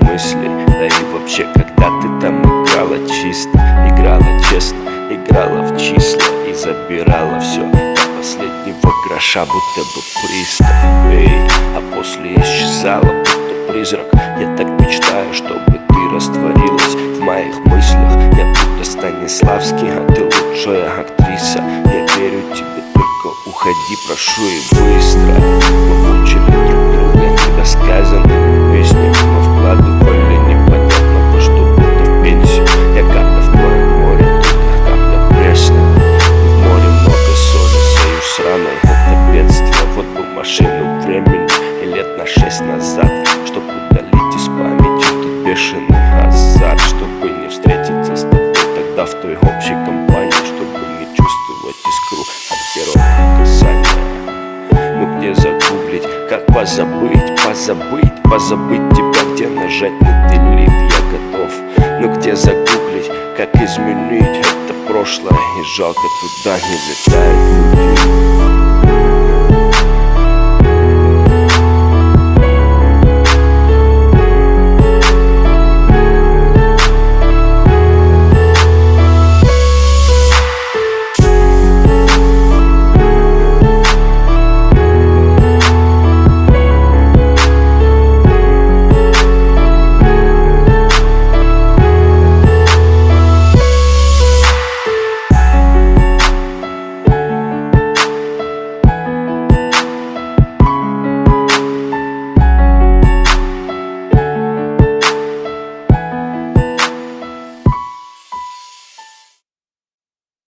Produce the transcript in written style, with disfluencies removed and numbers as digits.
мыслей. Да и вообще, когда ты там играла чисто, играла честно, играла в числа и забирала все до последнего гроша, будто бы пристав. Эй, а после исчезала, будто призрак. Я так мечтаю, чтобы ты растворилась в моих мыслях. Я будто Станиславский, а ты лучшая актриса. Я верю тебе, только уходи, прошу, и быстро. Мы учили друг друга недосказанными песнями, но вкладывали непонятно во что, будто пенсию. Я капля в твоем море, тут капля пресная. В море много соли, союз сраной, это бедствие. Вот бы машину времени и лет на 6 назад, чтоб удалить из памяти тот бешеный азарт, чтобы не встретиться с тобой тогда в той общей компании, чтобы не чувствовать искру от первого касания. Ну где загуглить, как позабыть тебя, где нажать на delete, я готов. Ну где загуглить, как изменить это прошлое, и жалко, туда не летают люди.